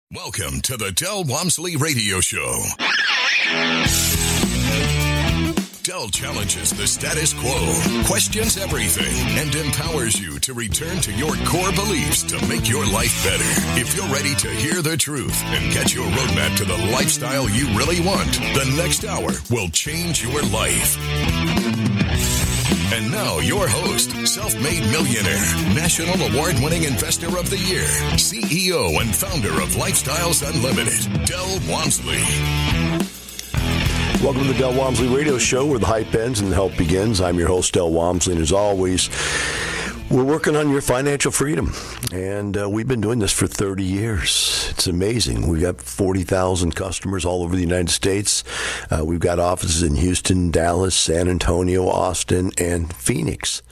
Welcome to the Del Walmsley Radio Show. Del challenges the status quo, questions everything, and empowers you to return to your core beliefs to make your life better. If you're ready to hear the truth and get your roadmap to the lifestyle you really want, the next hour will change your life. And now, your host, self-made millionaire, national award-winning investor of the year, CEO and founder of Lifestyles Unlimited, Del Walmsley. Welcome to the Del Walmsley Radio Show, where the hype ends and the help begins. I'm your host, Del Walmsley, and as always, we're working on your financial freedom, and we've been doing this for 30 years. It's amazing. We've got 40,000 customers all over the United States. We've got offices in Houston, Dallas, San Antonio, Austin, and Phoenix.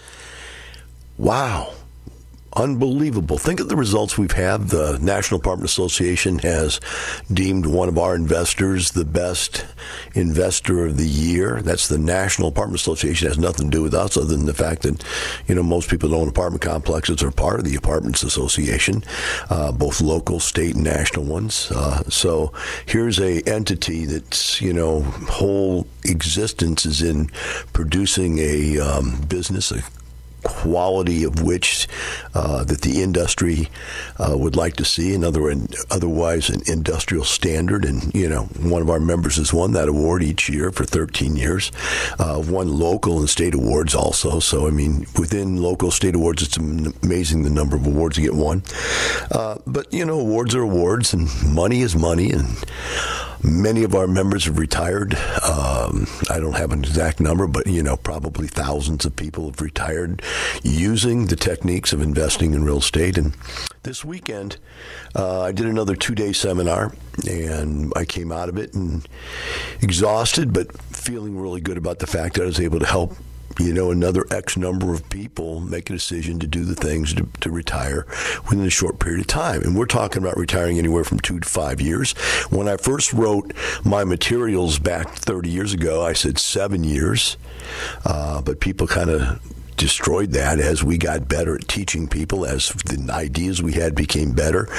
Wow. Unbelievable. Think of the results we've had. The National Apartment Association has deemed one of our investors the best investor of the year. That's the National Apartment Association. It has nothing to do with us other than the fact that, most people that own apartment complexes are part of the Apartments Association, both local, state, and national ones. So here's a entity that's, whole existence is in producing a business, a quality of which that the industry would like to see, otherwise an industrial standard. And, one of our members has won that award each year for 13 years, won local and state awards also. So, within local state awards, it's amazing the number of awards you get won. But, awards are awards and money is money. And many of our members have retired. I don't have an exact number, but, probably thousands of people have retired using the techniques of investing in real estate. And this weekend, I did another 2-day seminar, and I came out of it and exhausted, but feeling really good about the fact that I was able to help another X number of people make a decision to do the things to retire within a short period of time. And we're talking about retiring anywhere from 2 to 5 years. When I first wrote my materials back 30 years ago, I said 7 years. But people kind of destroyed that as we got better at teaching people, as the ideas we had became better.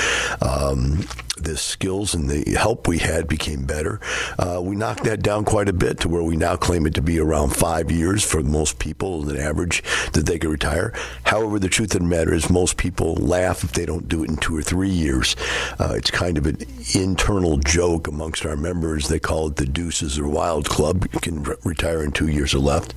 The skills and the help we had became better. We knocked that down quite a bit to where we now claim it to be around 5 years for most people, an average that they could retire. However, the truth of the matter is most people laugh if they don't do it in 2 or 3 years. It's kind of an internal joke amongst our members. They call it the Deuces or Wild Club. You can retire in 2 years or less.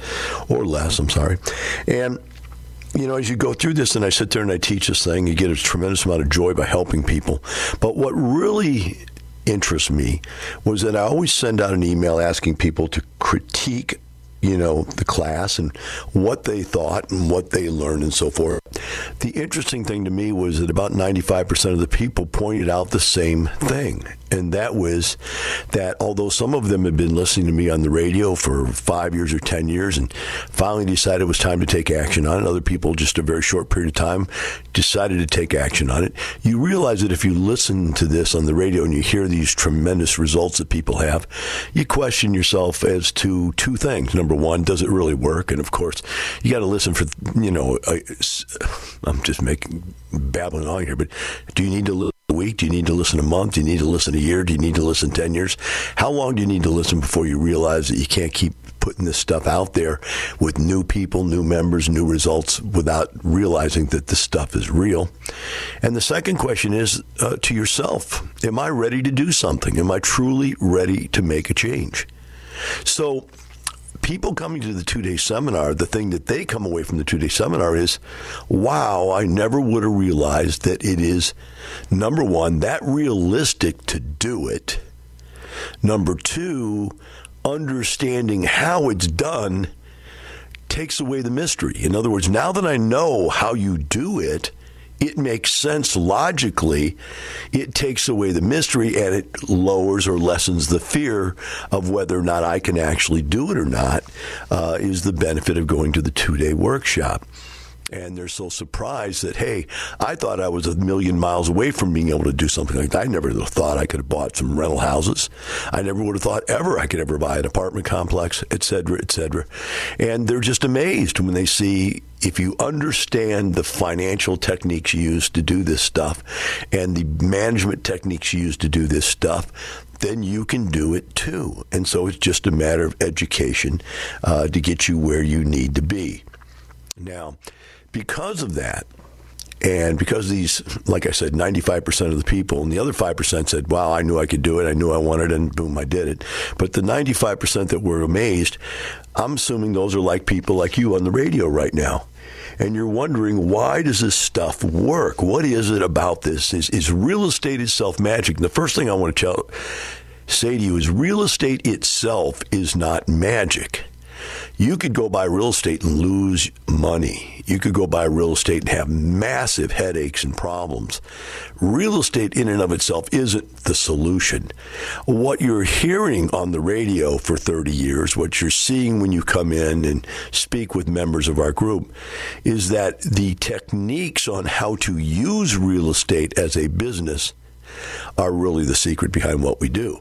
And as you go through this, and I sit there and I teach this thing, you get a tremendous amount of joy by helping people. But what really interests me was that I always send out an email asking people to critique, the class and what they thought and what they learned and so forth. The interesting thing to me was that about 95% of the people pointed out the same thing. And that was that although some of them had been listening to me on the radio for 5 years or 10 years and finally decided it was time to take action on it, other people just a very short period of time decided to take action on it. You realize that if you listen to this on the radio and you hear these tremendous results that people have, you question yourself as to two things. Number one, does it really work? And of course, you got to listen for, I'm just babbling on here, but do you need to listen a week? Do you need to listen a month? Do you need to listen a year? Do you need to listen 10 years? How long do you need to listen before you realize that you can't keep putting this stuff out there with new people, new members, new results without realizing that this stuff is real? And the second question is to yourself, am I ready to do something? Am I truly ready to make a change? So people coming to the 2-day seminar, the thing that they come away from the 2-day seminar is, wow, I never would have realized that it is, number one, that realistic to do it. Number two, understanding how it's done takes away the mystery. In other words, now that I know how you do it, it makes sense logically. It takes away the mystery and it lowers or lessens the fear of whether or not I can actually do it or not, is the benefit of going to the 2-day workshop. And they're so surprised that, hey, I thought I was a million miles away from being able to do something like that. I never thought I could have bought some rental houses. I never would have thought ever I could ever buy an apartment complex, et cetera, et cetera. And they're just amazed when they see, if you understand the financial techniques used to do this stuff and the management techniques used to do this stuff, then you can do it too. And so it's just a matter of education to get you where you need to be. Now, because of that, and because these, like I said, 95% of the people, and the other 5% said, wow, I knew I could do it, I knew I wanted it, and boom, I did it. But the 95% that were amazed, I'm assuming those are like people like you on the radio right now. And you're wondering, why does this stuff work? What is it about this? Is real estate itself magic? And the first thing I want to say to you is real estate itself is not magic. You could go buy real estate and lose money. You could go buy real estate and have massive headaches and problems. Real estate in and of itself isn't the solution. What you're hearing on the radio for 30 years, what you're seeing when you come in and speak with members of our group, is that the techniques on how to use real estate as a business are really the secret behind what we do.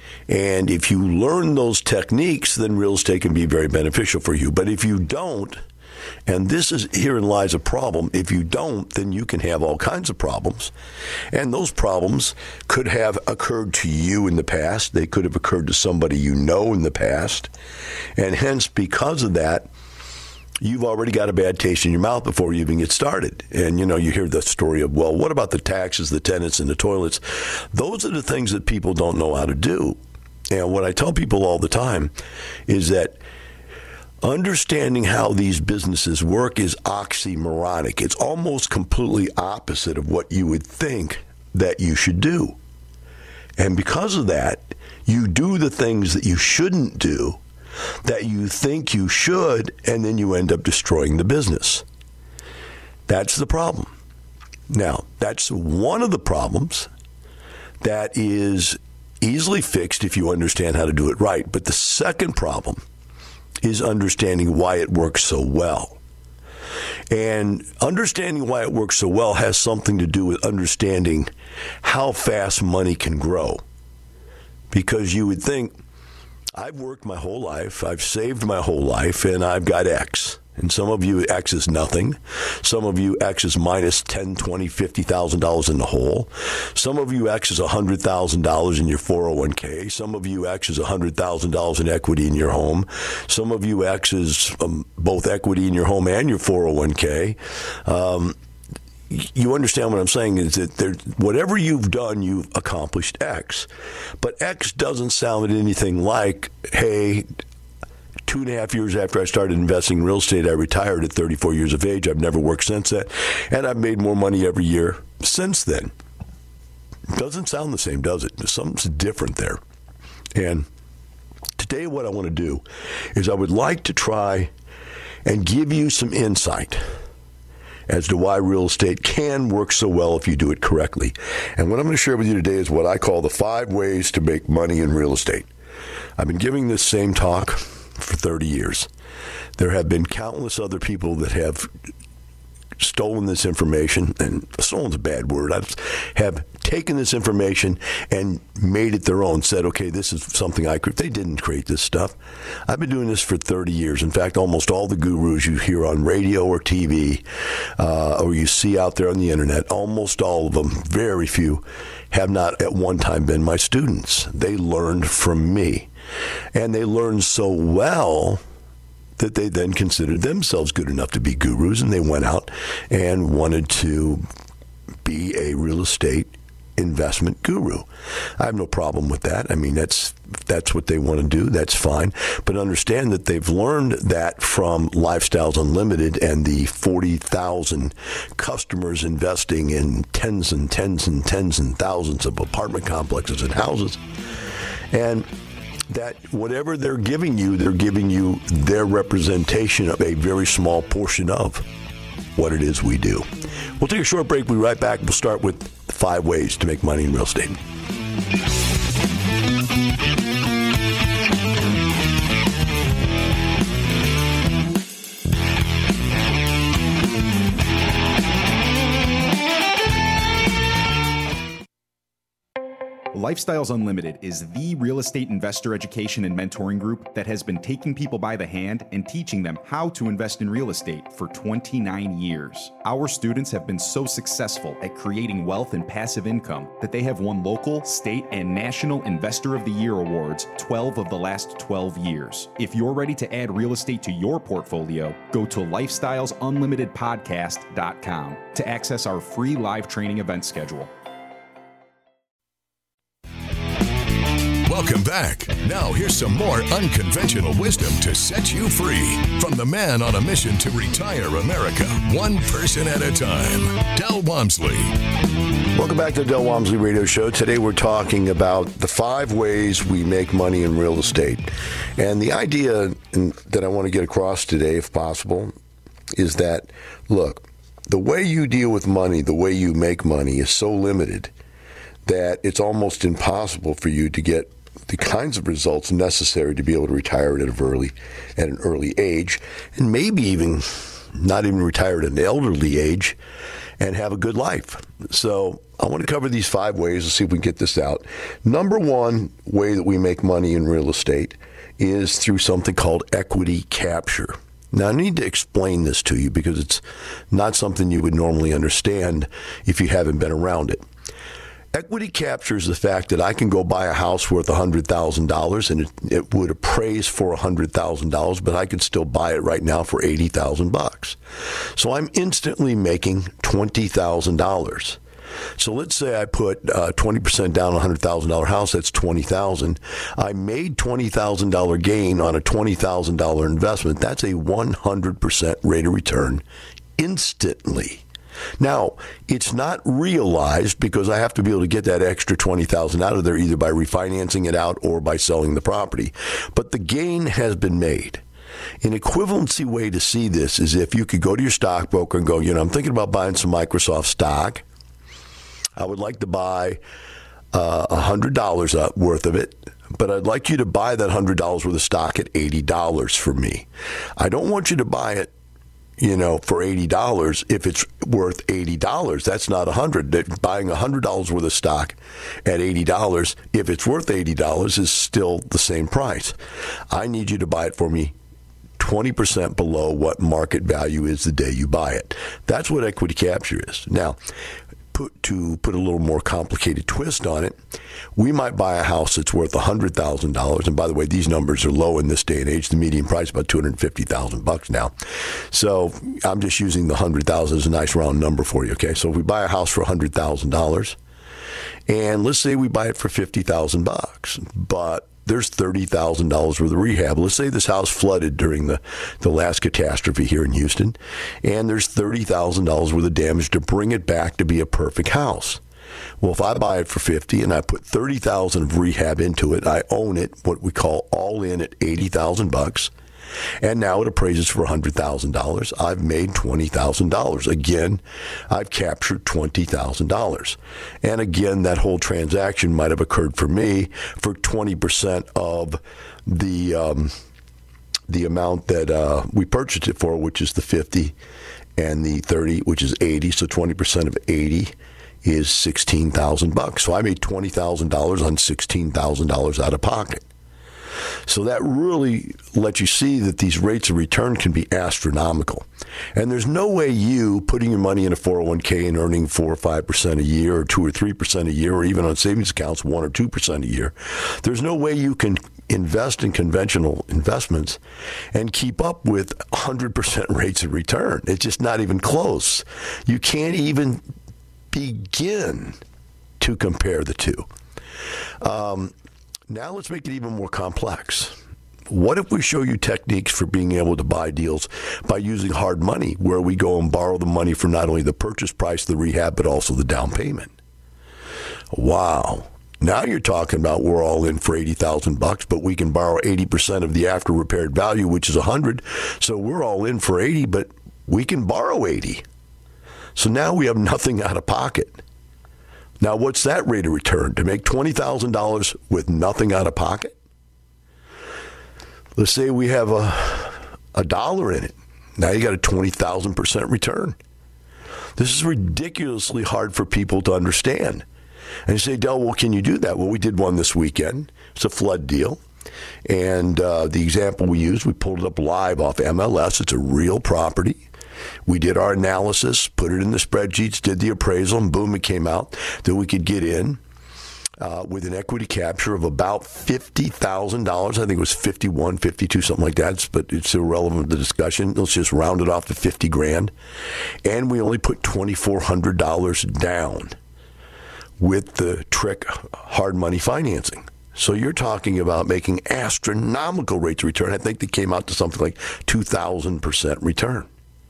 And if you learn those techniques, then real estate can be very beneficial for you. But if you don't, and herein lies a problem, if you don't, then you can have all kinds of problems. And those problems could have occurred to you in the past. They could have occurred to somebody you know in the past. And hence, because of that, you've already got a bad taste in your mouth before you even get started. And, you hear the story of, well, what about the taxes, the tenants, and the toilets? Those are the things that people don't know how to do. And what I tell people all the time is that understanding how these businesses work is oxymoronic. It's almost completely opposite of what you would think that you should do. And because of that, you do the things that you shouldn't do, that you think you should, and then you end up destroying the business. That's the problem. Now, that's one of the problems that is easily fixed if you understand how to do it right. But the second problem is understanding why it works so well. And understanding why it works so well has something to do with understanding how fast money can grow. Because you would think, I've worked my whole life, I've saved my whole life, and I've got X. And some of you, X is nothing. Some of you, X is minus $10,000, $20,000, $50,000 in the hole. Some of you, X is $100,000 in your 401k. Some of you, X is $100,000 in equity in your home. Some of you, X is both equity in your home and your 401k. You understand what I'm saying is that whatever you've done, you've accomplished X. But X doesn't sound anything like, hey, 2.5 years after I started investing in real estate, I retired at 34 years of age. I've never worked since that, and I've made more money every year since then. It doesn't sound the same, does it? Something's different there. And today what I want to do is I would like to try and give you some insight as to why real estate can work so well if you do it correctly. And what I'm going to share with you today is what I call the 5 ways to make money in real estate. I've been giving this same talk for 30 years. There have been countless other people that have stolen this information, and stolen's a bad word. I have taken this information and made it their own, said, okay, this is something I could. They didn't create this stuff. I've been doing this for 30 years. In fact, almost all the gurus you hear on radio or TV or you see out there on the internet, almost all of them, very few, have not at one time been my students. They learned from me. And they learned so well that they then considered themselves good enough to be gurus, and they went out and wanted to be a real estate investment guru. I have no problem with that. I mean, that's what they want to do. That's fine. But understand that they've learned that from Lifestyles Unlimited and the 40,000 customers investing in tens and tens and tens and thousands of apartment complexes and houses. And that whatever they're giving you their representation of a very small portion of what it is we do. We'll take a short break. We'll be right back. We'll start with 5 ways to make money in real estate. Lifestyles Unlimited is the real estate investor education and mentoring group that has been taking people by the hand and teaching them how to invest in real estate for 29 years. Our students have been so successful at creating wealth and passive income that they have won local, state, and national Investor of the Year awards 12 of the last 12 years. If you're ready to add real estate to your portfolio, go to lifestylesunlimitedpodcast.com to access our free live training event schedule. Welcome back. Now here's some more unconventional wisdom to set you free from the man on a mission to retire America, one person at a time, Del Walmsley. Welcome back to the Del Walmsley Radio Show. Today we're talking about the 5 ways we make money in real estate. And the idea that I want to get across today, if possible, is that, look, the way you deal with money, the way you make money is so limited that it's almost impossible for you to get the kinds of results necessary to be able to retire at an early age, and maybe even not even retire at an elderly age and have a good life. So I want to cover these 5 ways and see if we can get this out. Number 1 way that we make money in real estate is through something called equity capture. Now, I need to explain this to you because it's not something you would normally understand if you haven't been around it. Equity capture is the fact that I can go buy a house worth $100,000 and it would appraise for $100,000, but I could still buy it right now for $80,000. So I'm instantly making $20,000. So let's say I put 20% down on a $100,000 house, that's $20,000. I made $20,000 gain on a $20,000 investment. That's a 100% rate of return instantly. Now, it's not realized because I have to be able to get that extra $20,000 out of there either by refinancing it out or by selling the property. But the gain has been made. An equivalency way to see this is if you could go to your stockbroker and go, I'm thinking about buying some Microsoft stock. I would like to buy $100 worth of it, but I'd like you to buy that $100 worth of stock at $80 for me. I don't want you to buy it for $80 if it's worth $80. That's not $100. Buying $100 worth of stock at $80, if it's worth $80, is still the same price. I need you to buy it for me 20% below what market value is the day you buy it. That's what equity capture is. Now, to put a little more complicated twist on it, we might buy a house that's worth $100,000. And by the way, these numbers are low in this day and age. The median price is about $250,000 now. So I'm just using the $100,000 as a nice round number for you. Okay, so if we buy a house for $100,000, and let's say we buy it for $50,000, but there's $30,000 worth of rehab. Let's say this house flooded during the last catastrophe here in Houston, and there's $30,000 worth of damage to bring it back to be a perfect house. Well, if I buy it for $50,000 and I put $30,000 of rehab into it, I own it, what we call all in at $80,000, and now it appraises for $100,000. I've made $20,000. Again, I've captured $20,000. And again, that whole transaction might have occurred for me for 20% of the amount that we purchased it for, which is the 50, and the 30, which is 80. So 20% of 80 is $16,000. So I made $20,000 on $16,000 out of pocket. So that really lets you see that these rates of return can be astronomical. And there's no way you putting your money in a 401k and earning 4 or 5% a year or 2 or 3% a year, or even on savings accounts 1 or 2% a year, there's no way you can invest in conventional investments and keep up with 100% rates of return. It's just not even close. You can't even begin to compare the two. Now let's make it even more complex. What if we show you techniques for being able to buy deals by using hard money, where we go and borrow the money for not only the purchase price, the rehab, but also the down payment? Wow. Now you're talking about we're all in for $80,000, but we can borrow 80% of the after repaired value, which is $100. So we're all in for 80, but we can borrow 80. So now we have nothing out of pocket. Now, what's that rate of return? To make $20,000 with nothing out of pocket? Let's say we have a dollar in it. Now you got a 20,000% return. This is ridiculously hard for people to understand. And you say, Del, well, can you do that? Well, we did one this weekend. It's a flood deal. And the example we used, we pulled it up live off MLS. It's a real property. We did our analysis, put it in the spreadsheets, did the appraisal, and boom, it came out that we could get in with an equity capture of about $50,000. I think it was 51, 52, something like that, but it's irrelevant to the discussion. Let's just round it off to 50 grand. And we only put $2,400 down with the trick hard money financing. So you're talking about making astronomical rates of return. I think they came out to something like 2,000% return.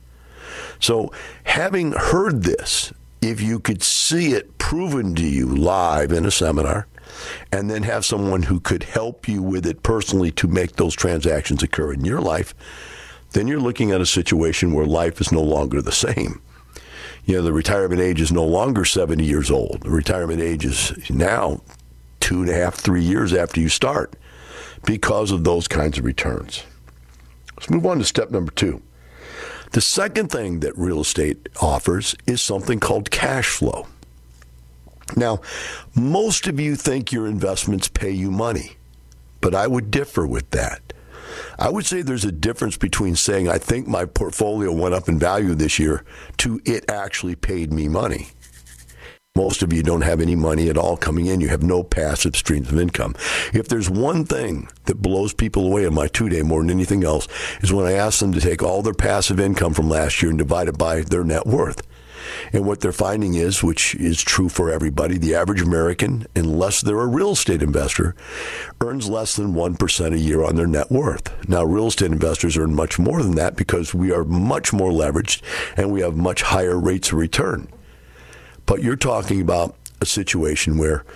So having heard this, if you could see it proven to you live in a seminar and then have someone who could help you with it personally to make those transactions occur in your life, then you're looking at a situation where life is no longer the same. You know, the retirement age is no longer 70 years old. The retirement age is now 2.5, 3 years after you start because of those kinds of returns. Let's move on to step number 2. The second thing that real estate offers is something called cash flow. Now, most of you think your investments pay you money, but I would differ with that. I would say there's a difference between saying, I think my portfolio went up in value this year, to it actually paid me money. Most of you don't have any money at all coming in. You have no passive streams of income. If there's one thing that blows people away in my 2-day more than anything else, is when I ask them to take all their passive income from last year and divide it by their net worth. And what they're finding is, which is true for everybody, the average American, unless they're a real estate investor, earns less than 1% a year on their net worth. Now, real estate investors earn much more than that because we are much more leveraged and we have much higher rates of return. But you're talking about a situation where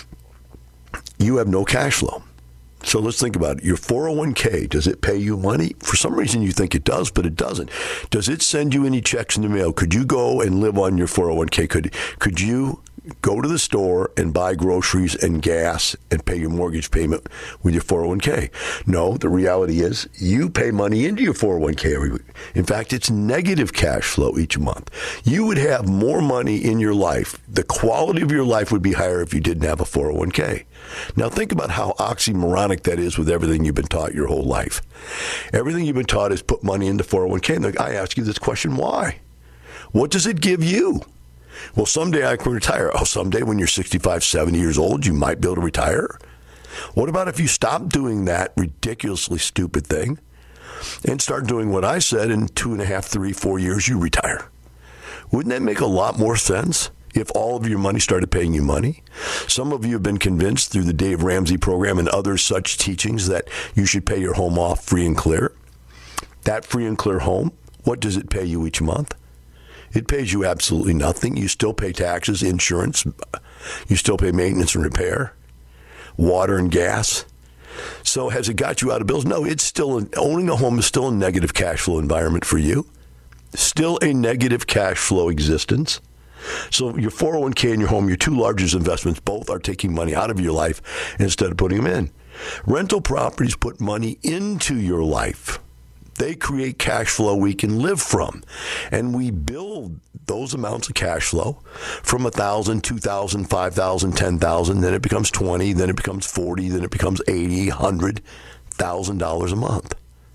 you have no cash flow. So let's think about it. Your 401k, does it pay you money? For some reason you think it does, but it doesn't. Does it send you any checks in the mail? Could you go and live on your 401k? Could you go to the store and buy groceries and gas and pay your mortgage payment with your 401k? No, the reality is you pay money into your 401k every week. In fact, it's negative cash flow each month. You would have more money in your life. The quality of your life would be higher if you didn't have a 401k. Now think about how oxymoronic that is with everything you've been taught your whole life. Everything you've been taught is put money into 401k. And I ask you this question, why? What does it give you? Well, someday I can retire. Oh, someday when you're 65, 70 years old, you might be able to retire. What about if you stop doing that ridiculously stupid thing and start doing what I said in 2.5, 3, 4 years, you retire? Wouldn't that make a lot more sense if all of your money started paying you money? Some of you have been convinced through the Dave Ramsey program and other such teachings that you should pay your home off free and clear. That free and clear home, what does it pay you each month? It pays you absolutely nothing. You still pay taxes, insurance. You still pay maintenance and repair, water and gas. So has it got you out of bills? No, it's still, owning a home is still a negative cash flow environment for you. Still a negative cash flow existence. So your 401k and your home, your two largest investments, both are taking money out of your life instead of putting them in. Rental properties put money into your life. They create cash flow we can live from. And we build those amounts of cash flow from $1,000, $2,000, $5,000, $10,000. Then it becomes $20,000, then it becomes $40,000, then it becomes $80,000, $100,000 a month.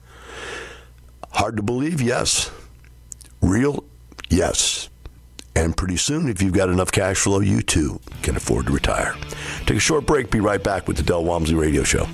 Hard to believe? Yes. Real? Yes. And pretty soon, if you've got enough cash flow, you too can afford to retire. Take a short break. Be right back with the Del Walmsley Radio Show.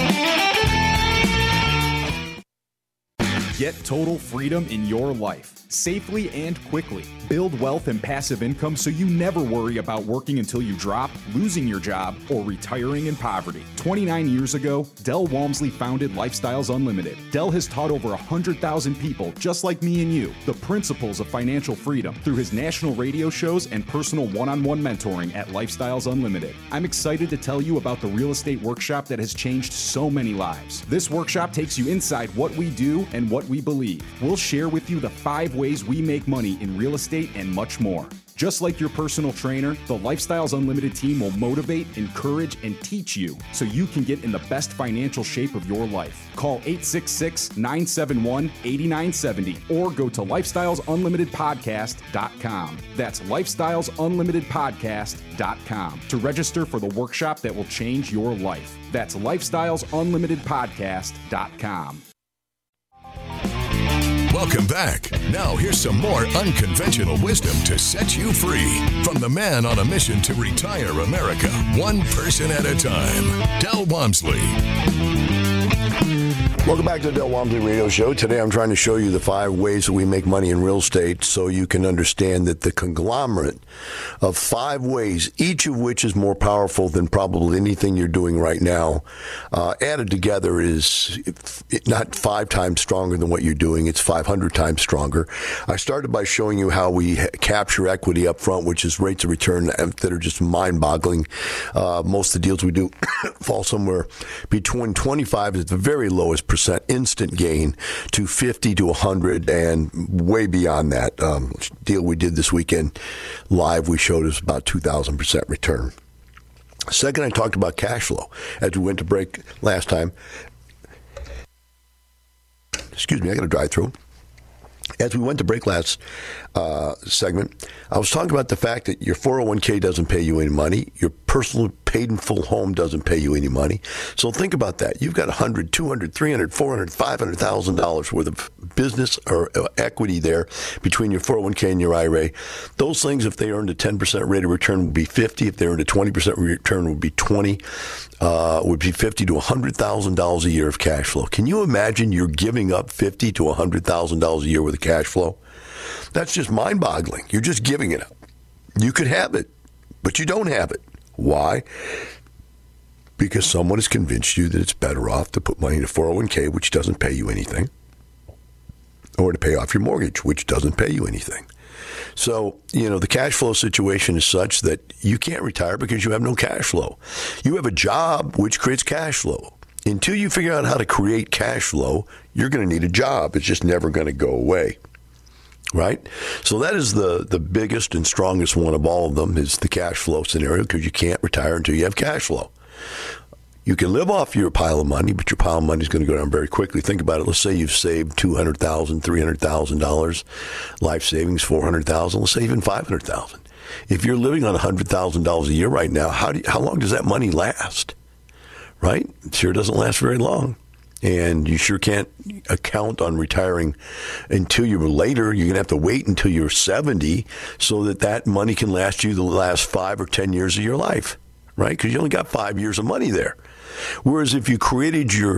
Get total freedom in your life. safely and quickly. Build wealth and passive income so you never worry about working until you drop, losing your job, or retiring in poverty. 29 years ago, Del Walmsley founded Lifestyles Unlimited. Del has taught over 100,000 people, just like me and you, the principles of financial freedom through his national radio shows and personal one-on-one mentoring at Lifestyles Unlimited. I'm excited to tell you about the real estate workshop that has changed so many lives. This workshop takes you inside what we do and what we believe. We'll share with you the 5 ways we make money in real estate and much more. Just like your personal trainer, the Lifestyles Unlimited team will motivate, encourage, and teach you so you can get in the best financial shape of your life. Call 866-971-8970 or go to lifestylesunlimitedpodcast.com. That's lifestylesunlimitedpodcast.com to register for the workshop that will change your life. That's lifestylesunlimitedpodcast.com. Welcome back. Now here's some more unconventional wisdom to set you free from the man on a mission to retire America, one person at a time, Del Walmsley. Welcome back to the Del Walmsley Radio Show. Today I'm trying to show you the 5 ways that we make money in real estate so you can understand that the conglomerate of 5 ways, each of which is more powerful than probably anything you're doing right now, added together is not 5 times stronger than what you're doing. It's 500 times stronger. I started by showing you how we capture equity up front, which is rates of return that are just mind-boggling. Most of the deals we do fall somewhere between 25 at the very lowest percent instant gain to 50 to 100 and way beyond that. Deal we did this weekend live, we showed us about 2,000% return. Second, I talked about cash flow as we went to break last time. Excuse me, I got a dry throat. As we went to break last segment, I was talking about the fact that your 401k doesn't pay you any money. Your personal paid in full home doesn't pay you any money. So think about that. You've got $100, $200, $300, $400, $500,000 worth of business or equity there between your 401k and your IRA. Those things, if they earned a 10% rate of return, would be 50. If they earned a 20% return, would be 20. Would be $50,000 to $100,000 a year of cash flow. Can you imagine you're giving up $50,000 to $100,000 a year worth of cash flow? That's just mind-boggling. You're just giving it up. You could have it, but you don't have it. Why? Because someone has convinced you that it's better off to put money in a 401k, which doesn't pay you anything, or to pay off your mortgage, which doesn't pay you anything. So, the cash flow situation is such that you can't retire because you have no cash flow. You have a job which creates cash flow. Until you figure out how to create cash flow, you're going to need a job. It's just never going to go away. Right? So that is the biggest and strongest one of all of them is the cash flow scenario because you can't retire until you have cash flow. You can live off your pile of money, but your pile of money is going to go down very quickly. Think about it. Let's say you've saved $200,000, $300,000, life savings $400,000. Let's say even $500,000. If you're living on $100,000 a year right now, how long does that money last? Right? It sure doesn't last very long. And you sure can't count on retiring until you're later. You're going to have to wait until you're 70 so that money can last you the last 5 or 10 years of your life, right? Because you only got 5 years of money there. Whereas if you created you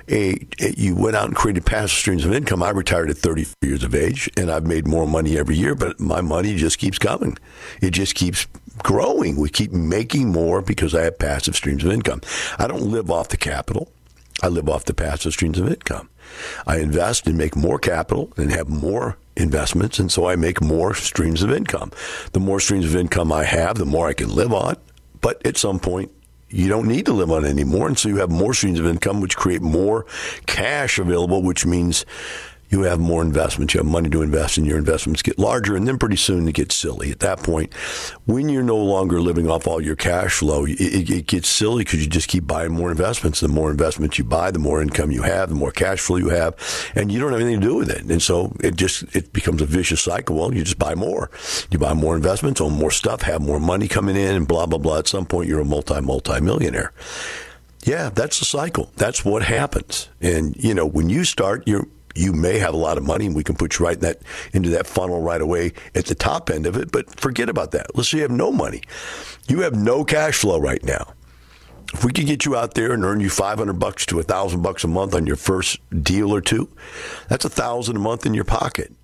went out and created passive streams of income. I retired at 30 years of age, and I've made more money every year, but my money just keeps coming. It just keeps growing. We keep making more because I have passive streams of income. I don't live off the capital. I live off the passive streams of income. I invest and make more capital and have more investments, and so I make more streams of income. The more streams of income I have, the more I can live on. But at some point, you don't need to live on it anymore, and so you have more streams of income, which create more cash available, which means you have more investments. You have money to invest, and your investments get larger, and then pretty soon it gets silly. At that point, when you're no longer living off all your cash flow, it gets silly because you just keep buying more investments. The more investments you buy, the more income you have, the more cash flow you have, and you don't have anything to do with it. And so it becomes a vicious cycle. Well, you just buy more. You buy more investments, own more stuff, have more money coming in, and blah, blah, blah. At some point, you're a multi-millionaire. Yeah, that's the cycle. That's what happens. And, when you start, you may have a lot of money, and we can put you right into that funnel right away at the top end of it, but forget about that. Let's say you have no money. You have no cash flow right now. If we could get you out there and earn you $500 to $1,000 a month on your first deal or two, that's $1,000 a month in your pocket.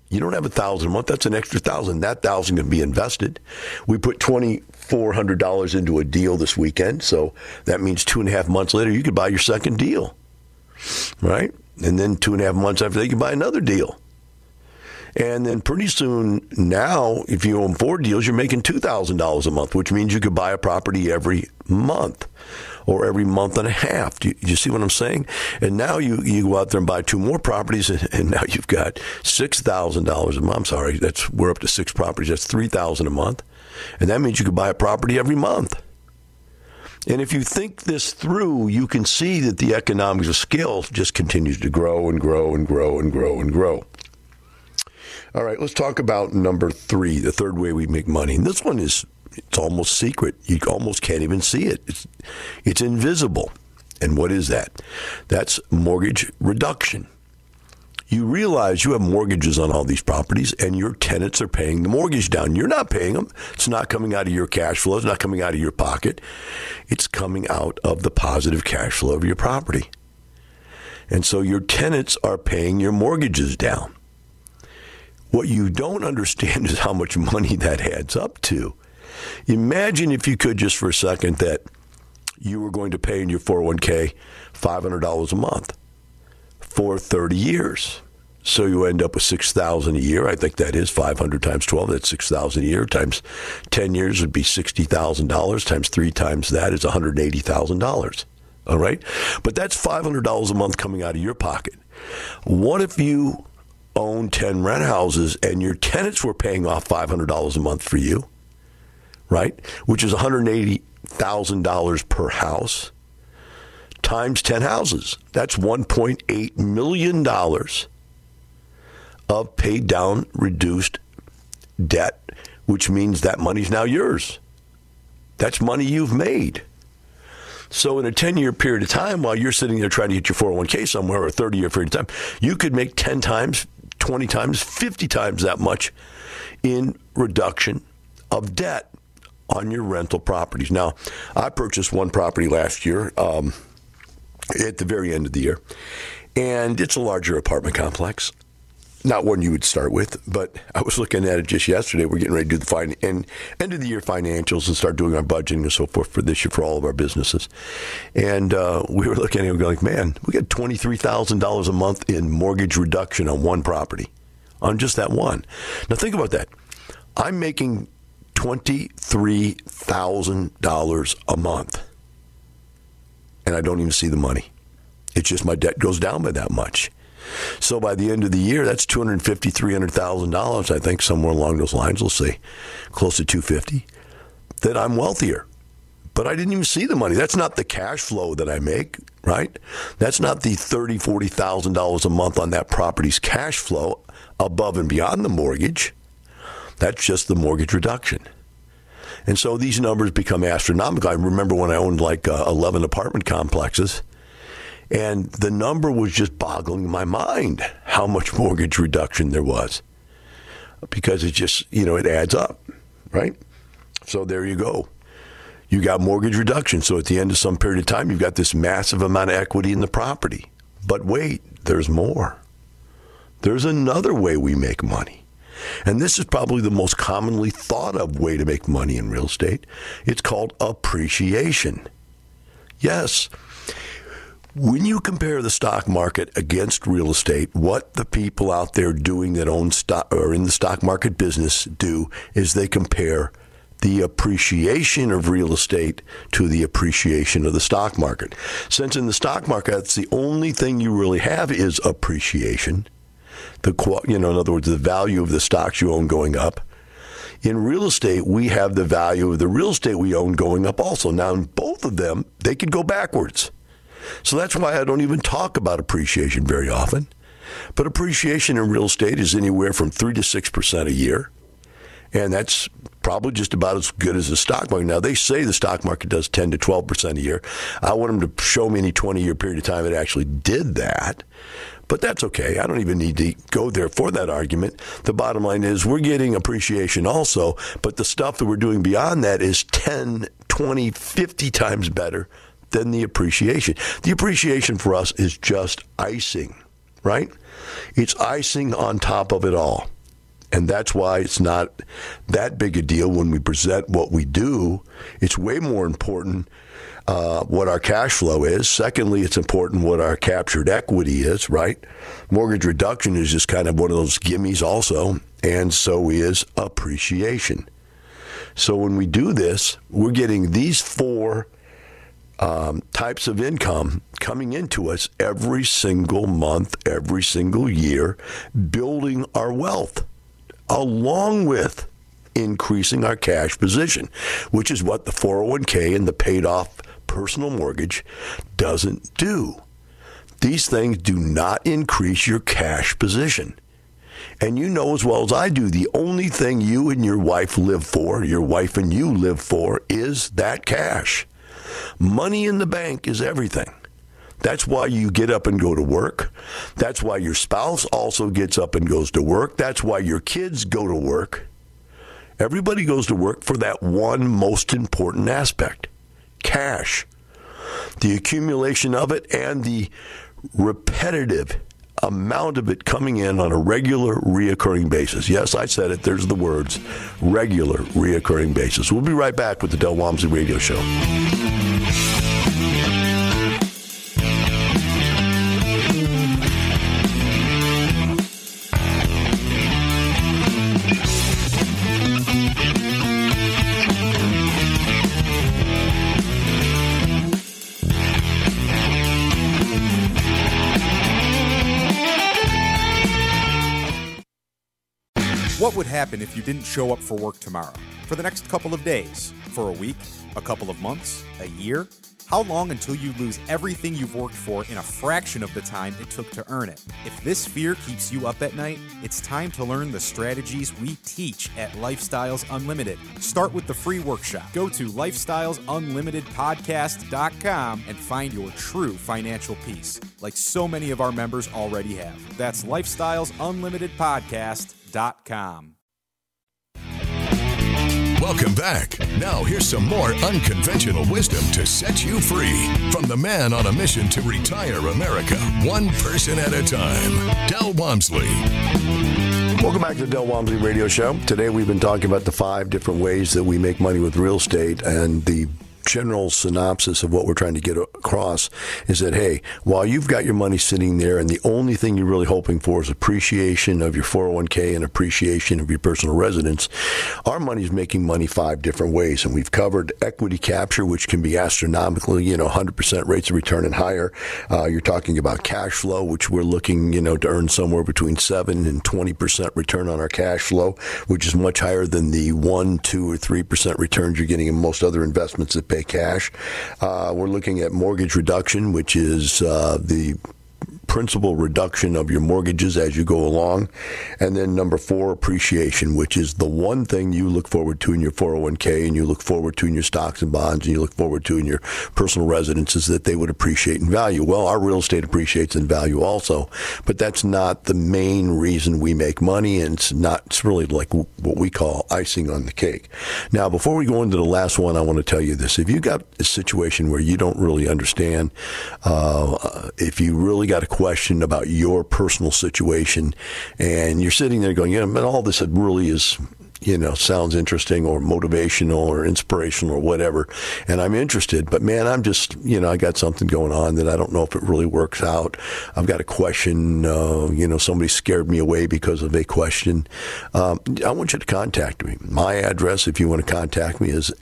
You don't have $1,000 a month. That's an extra $1,000. That $1,000 can be invested. We put $2,400 into a deal this weekend, so that means 2.5 months later you could buy your second deal, right? And then 2.5 months after that you can buy another deal. And then pretty soon now, if you own 4 deals, you're making $2,000 a month, which means you could buy a property every month or every month and a half. Do you see what I'm saying? And now you go out there and buy 2 more properties, and now you've got $6,000 a month. I'm sorry, we're up to 6 properties. That's $3,000 a month. And that means you could buy a property every month. And if you think this through, you can see that the economics of scale just continues to grow and grow and grow and grow and grow. All right, let's talk about number 3, the third way we make money. And this one it's almost secret. You almost can't even see it. It's invisible. And what is that? That's mortgage reduction. You realize you have mortgages on all these properties and your tenants are paying the mortgage down. You're not paying them. It's not coming out of your cash flow. It's not coming out of your pocket. It's coming out of the positive cash flow of your property. And so your tenants are paying your mortgages down. What you don't understand is how much money that adds up to. Imagine if you could just for a second that you were going to pay in your 401k $500 a month for 30 years. So you end up with $6,000 a year. I think that is 500 times 12. That's $6,000 a year times 10 years would be $60,000 times 3 times that is $180,000. All right. But that's $500 a month coming out of your pocket. What if you own 10 rent houses and your tenants were paying off $500 a month for you, right? Which is $180,000 per house times 10 houses. That's $1.8 million of paid down, reduced debt, which means that money's now yours. That's money you've made. So in a 10-year period of time, while you're sitting there trying to get your 401k somewhere, or a 30-year period of time, you could make 10 times, 20 times, 50 times that much in reduction of debt on your rental properties. Now, I purchased one property last year at the very end of the year, and it's a larger apartment complex. Not one you would start with, but I was looking at it just yesterday. We're getting ready to do the end of the year financials and start doing our budgeting and so forth for this year for all of our businesses. And we were looking at it and going, man, we got $23,000 a month in mortgage reduction on one property, on just that one. Now think about that. I'm making $23,000 a month, and I don't even see the money. It's just my debt goes down by that much. So by the end of the year, that's $250,000, $300,000, I think, somewhere along those lines. We'll say close to $250,000, that I'm wealthier. But I didn't even see the money. That's not the cash flow that I make, right? That's not the $30,000, $40,000 a month on that property's cash flow above and beyond the mortgage. That's just the mortgage reduction. And so these numbers become astronomical. I remember when I owned like 11 apartment complexes, and the number was just boggling my mind how much mortgage reduction there was, because it just, it adds up, right? So there you go. You got mortgage reduction. So at the end of some period of time, you've got this massive amount of equity in the property. But wait, there's more. There's another way we make money. And this is probably the most commonly thought of way to make money in real estate. It's called appreciation. Yes. When you compare the stock market against real estate, what the people out there doing that own stock or in the stock market business do is they compare the appreciation of real estate to the appreciation of the stock market. Since in the stock market, that's the only thing you really have is appreciation. In other words, the value of the stocks you own going up. In real estate, we have the value of the real estate we own going up also. Now, in both of them, they could go backwards. So that's why I don't even talk about appreciation very often. But appreciation in real estate is anywhere from 3 to 6% a year. And that's probably just about as good as the stock market. Now, they say the stock market does 10 to 12% a year. I want them to show me any 20-year period of time it actually did that. But that's okay. I don't even need to go there for that argument. The bottom line is we're getting appreciation also, but the stuff that we're doing beyond that is 10, 20, 50 times better than the appreciation. The appreciation for us is just icing, right? It's icing on top of it all. And that's why it's not that big a deal when we present what we do. It's way more important what our cash flow is. Secondly, it's important what our captured equity is, right? Mortgage reduction is just kind of one of those gimmies also, and so is appreciation. So when we do this, we're getting these four types of income coming into us every single month, every single year, building our wealth, along with increasing our cash position, which is what the 401k and the paid off personal mortgage doesn't do. These things do not increase your cash position. And you know as well as I do, the only thing you and your wife live for, your wife and you live for, is that cash. Money in the bank is everything. That's why you get up and go to work. That's why your spouse also gets up and goes to work. That's why your kids go to work. Everybody goes to work for that one most important aspect, cash. The accumulation of it and the repetitive amount of it coming in on a regular, reoccurring basis. Yes, I said it. There's the words, regular, reoccurring basis. We'll be right back with the Del Walmsley Radio Show. What would happen if you didn't show up for work tomorrow? For the next couple of days? For a week? A couple of months? A year? How long until you lose everything you've worked for in a fraction of the time it took to earn it? If this fear keeps you up at night, it's time to learn the strategies we teach at Lifestyles Unlimited. Start with the free workshop. Go to lifestylesunlimitedpodcast.com and find your true financial peace, like so many of our members already have. That's lifestylesunlimitedpodcast.com. Welcome back. Now here's some more unconventional wisdom to set you free from the man on a mission to retire America, one person at a time, Del Walmsley. Welcome back to the Del Walmsley Radio Show. Today we've been talking about the 5 different ways that we make money with real estate, and the general synopsis of what we're trying to get across is that, hey, while you've got your money sitting there and the only thing you're really hoping for is appreciation of your 401k and appreciation of your personal residence, our money's making money 5 different ways. And we've covered equity capture, which can be astronomically, 100% rates of return and higher. You're talking about cash flow, which we're looking, to earn somewhere between 7 and 20% return on our cash flow, which is much higher than the 1, 2, or 3% returns you're getting in most other investments that pay cash. We're looking at mortgage reduction, which is the principal reduction of your mortgages as you go along. And then number 4, appreciation, which is the one thing you look forward to in your 401k and you look forward to in your stocks and bonds and you look forward to in your personal residences, that they would appreciate in value. Well, our real estate appreciates in value also, but that's not the main reason we make money, and it's really like what we call icing on the cake. Now, before we go into the last one, I want to tell you this. If you got a situation where you don't really understand, if you really got a question about your personal situation and you're sitting there going, but all this really is, sounds interesting or motivational or inspirational or whatever, and I'm interested, but man, I'm just, I got something going on that I don't know if it really works out. I've got a question, somebody scared me away because of a question. I want you to contact me. My address, if you want to contact me, is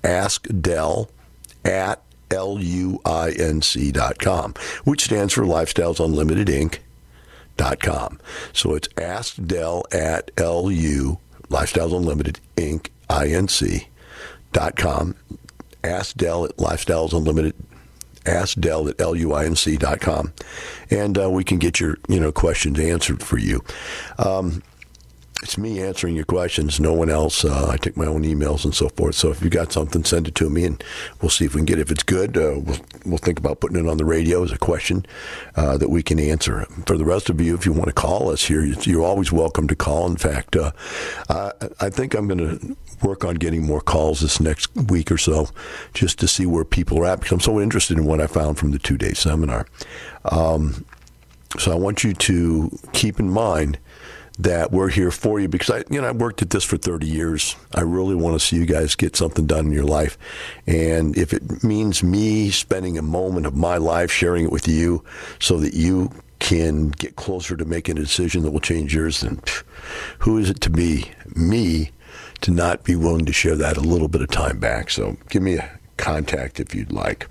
askdel@LUINC.com, which stands for Lifestyles Unlimited Inc.com. So it's askdel@LU, Lifestyles Unlimited Inc. INC.com. Askdel@Lifestyles Unlimited, askdel@LUINC.com, and we can get your questions answered for you. It's me answering your questions, no one else. I take my own emails and so forth. So if you got something, send it to me, and we'll see if we can get it. If it's good, we'll think about putting it on the radio as a question that we can answer. For the rest of you, if you want to call us here, you're always welcome to call. In fact, I think I'm going to work on getting more calls this next week or so, just to see where people are at, because I'm so interested in what I found from the 2-day seminar. So I want you to keep in mind that we're here for you because I worked at this for 30 years. I really want to see you guys get something done in your life. And if it means me spending a moment of my life sharing it with you so that you can get closer to making a decision that will change yours, then who is it to be me to not be willing to share that a little bit of time back? So give me a contact if you'd like.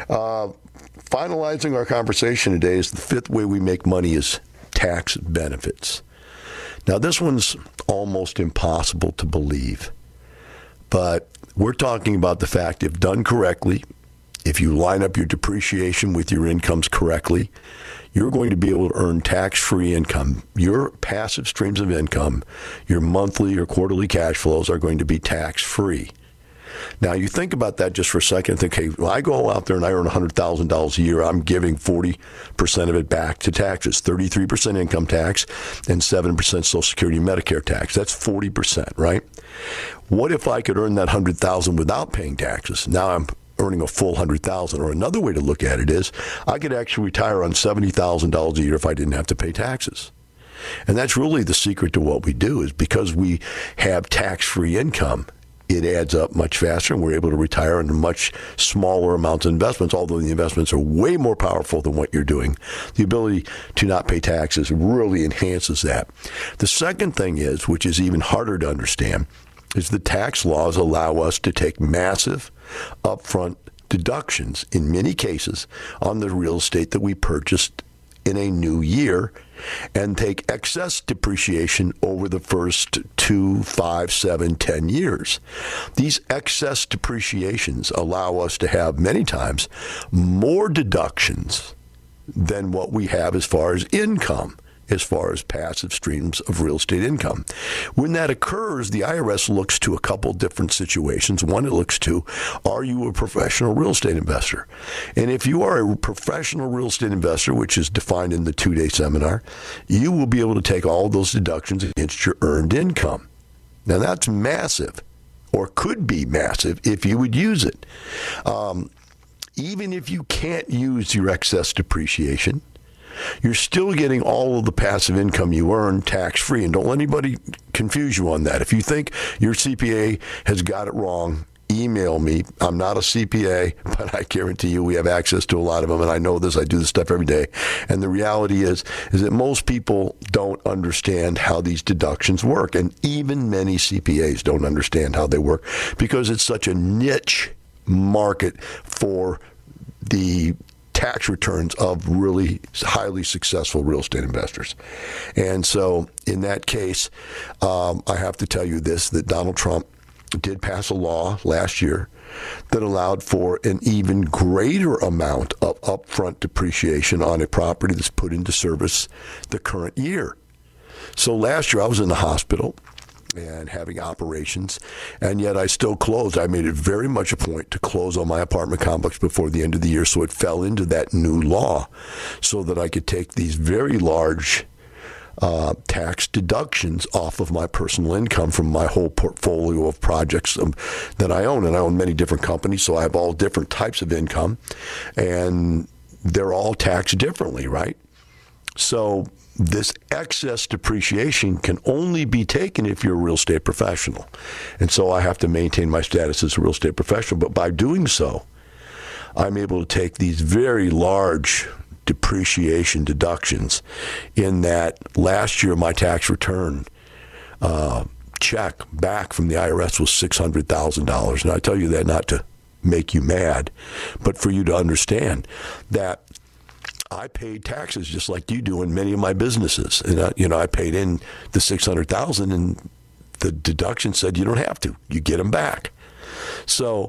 Finalizing our conversation today is the fifth way we make money is tax benefits. Now, this one's almost impossible to believe, but we're talking about the fact if done correctly, if you line up your depreciation with your incomes correctly, you're going to be able to earn tax-free income. Your passive streams of income, your monthly or quarterly cash flows are going to be tax-free. Now, you think about that just for a second and think, hey, well, I go out there and I earn $100,000 a year. I'm giving 40% of it back to taxes, 33% income tax and 7% Social Security and Medicare tax. That's 40%, right? What if I could earn that $100,000 without paying taxes? Now I'm earning a full $100,000. Or another way to look at it is I could actually retire on $70,000 a year if I didn't have to pay taxes. And that's really the secret to what we do is because we have tax-free income, it adds up much faster, and we're able to retire in much smaller amounts of investments, although the investments are way more powerful than what you're doing. The ability to not pay taxes really enhances that. The second thing is, which is even harder to understand, is the tax laws allow us to take massive upfront deductions, in many cases, on the real estate that we purchased in a new year and take excess depreciation over the first 2, 5, 7, 10 years. These excess depreciations allow us to have many times more deductions than what we have as far as income, as far as passive streams of real estate income. When that occurs, the IRS looks to a couple different situations. One, it looks to, are you a professional real estate investor? And if you are a professional real estate investor, which is defined in the 2-day seminar, you will be able to take all those deductions against your earned income. Now, that's massive, or could be massive, if you would use it. Even if you can't use your excess depreciation, you're still getting all of the passive income you earn tax-free. And don't let anybody confuse you on that. If you think your CPA has got it wrong, email me. I'm not a CPA, but I guarantee you we have access to a lot of them. And I know this. I do this stuff every day. And the reality is that most people don't understand how these deductions work. And even many CPAs don't understand how they work because it's such a niche market for the tax returns of really highly successful real estate investors. And so in that case, I have to tell you this, that Donald Trump did pass a law last year that allowed for an even greater amount of upfront depreciation on a property that's put into service the current year. So last year I was in the hospital and having operations, and yet I still closed. I made it very much a point to close on my apartment complex before the end of the year, so it fell into that new law so that I could take these very large tax deductions off of my personal income from my whole portfolio of projects that I own. And I own many different companies, so I have all different types of income, and they're all taxed differently, right? So this excess depreciation can only be taken if you're a real estate professional. And so I have to maintain my status as a real estate professional. But by doing so, I'm able to take these very large depreciation deductions in that last year my tax return check back from the IRS was $600,000. And I tell you that not to make you mad, but for you to understand that I paid taxes just like you do in many of my businesses. And, I paid in the $600,000 and the deduction said you don't have to. You get them back. So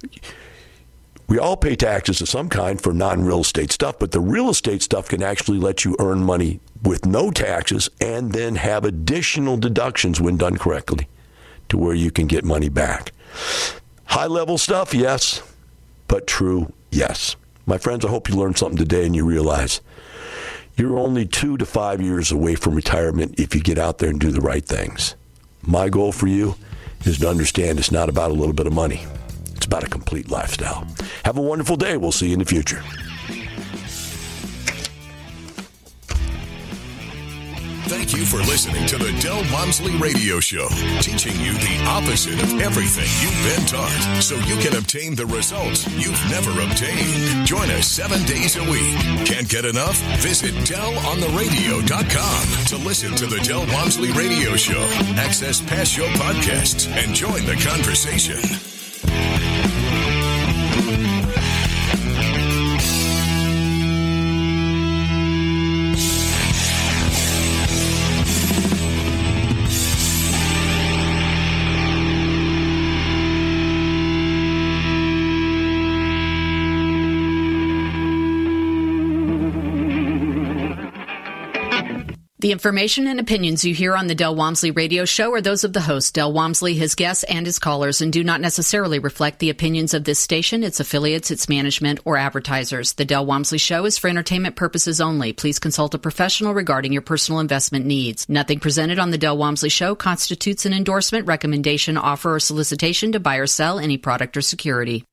we all pay taxes of some kind for non-real estate stuff, but the real estate stuff can actually let you earn money with no taxes and then have additional deductions when done correctly to where you can get money back. High-level stuff, yes, but true, yes. My friends, I hope you learned something today and you realize you're only 2 to 5 years away from retirement if you get out there and do the right things. My goal for you is to understand it's not about a little bit of money. It's about a complete lifestyle. Have a wonderful day. We'll see you in the future. Thank you for listening to the Del Walmsley Radio Show, teaching you the opposite of everything you've been taught so you can obtain the results you've never obtained. Join us 7 days a week. Can't get enough? Visit DelOnTheRadio.com to listen to the Del Walmsley Radio Show, access past show podcasts, and join the conversation. The information and opinions you hear on the Del Walmsley Radio Show are those of the host, Del Walmsley, his guests, and his callers, and do not necessarily reflect the opinions of this station, its affiliates, its management, or advertisers. The Del Walmsley Show is for entertainment purposes only. Please consult a professional regarding your personal investment needs. Nothing presented on the Del Walmsley Show constitutes an endorsement, recommendation, offer, or solicitation to buy or sell any product or security.